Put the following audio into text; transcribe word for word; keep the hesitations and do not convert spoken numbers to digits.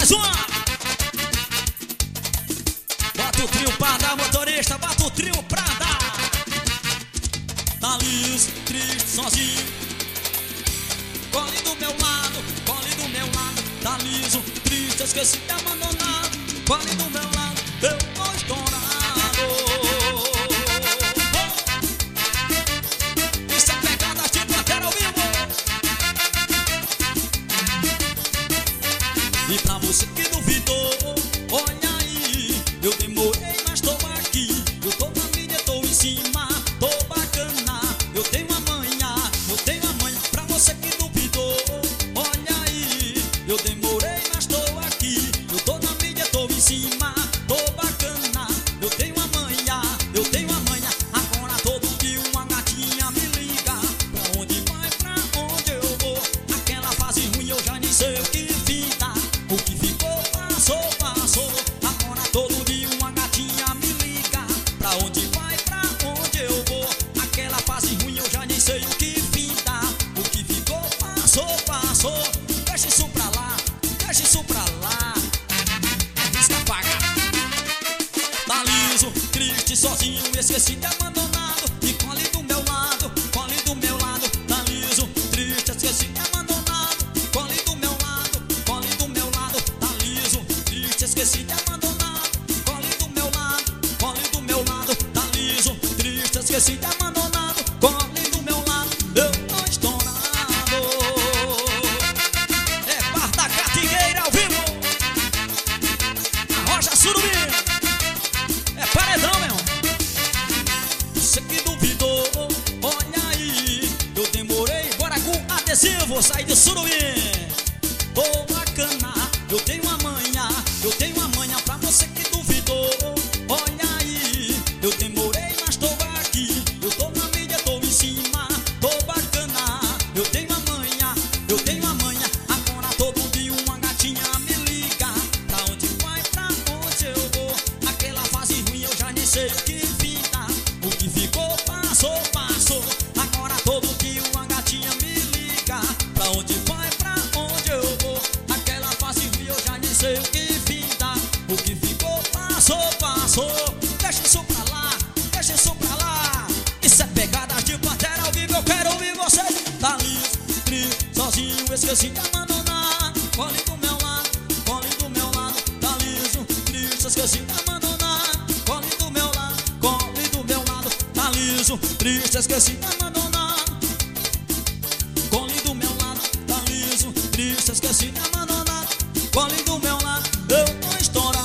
mais uma. Bota o trio pra dar, motorista, bota o trio pra dar. Tá liso, triste, sozinho. Cole do meu lado, cole do meu lado. Tá liso, triste, esqueci de abandonado. Cole do meu lado, eu tô estourado. Isso é pegada de Pantera ao vivo. E pra você que duvidou, olha aí, eu demorei, mas tô aqui. Eu tô na mídia, tô em cima, tô bacana. Eu tenho a manha, eu tenho a manha. Pra você que duvidou, olha aí, eu demorei, mas tô aqui. Eu tô na mídia, tô em cima, tô bacana. Eu tenho a manha, eu tenho a manha. Agora todo dia uma gatinha me liga. Pra onde vai, pra onde eu vou? Aquela fase ruim eu já nem sei o que fim dá. O que ficou passou, passou. Agora todo dia uma gatinha me liga. Pra onde vai, pra onde eu vou? Aquela fase ruim eu já nem sei o que fim dá. O que ficou passou, passou. Deixa isso pra lá, deixa isso pra lá. Risca paga. Tá liso, triste, sozinho, esqueci de abandonado. E cole do meu lado, cole do meu lado. Tá liso, triste, esqueci de abandonado. Cole do meu lado, cole do meu lado. Tá liso, triste, esqueci de abandonado. Cole do meu lado, cole do meu lado. Tá liso, triste, esqueci de abandonado. Cole do meu lado, eu tô estourado. É Quarta Catingueira ao vivo. A Rocha Surubim. É paredão, meu. Você que duvidou, olha aí, eu demorei, bora com adesivo, saí de Surubim. Tô bacana, eu tenho a manha, eu tenho a manha. Pra você que duvidou, olha aí, eu demorei, mas tô aqui. Eu tô na mídia, tô em cima, tô bacana. Eu tenho a manha, eu tenho a manha. Agora todo dia uma gatinha me liga. Pra onde vai, pra onde eu vou? Aquela fase ruim eu já nem sei o que fim dá. O que ficou passou, passou. Agora todo dia uma gatinha me liga. Pra onde vai, pra onde eu vou? Aquela fase ruim eu já nem sei o que fim dá. O que ficou passou, passou. Deixa isso pra lá, deixa isso pra lá. Isso é pegadas de Pantera ao vivo, eu quero ouvir vocês. Tá liso, triste, sozinho, esqueci de abandonar. Cole do meu lado, cole do meu lado. Tá liso, triste, esqueci de abandonar. Cole do meu lado, cole do meu lado. Tá liso, triste, esqueci de abandonar. Cole do meu lado, tá liso, triste, esqueci de abandonar. Cole do meu lado, eu tô estourado.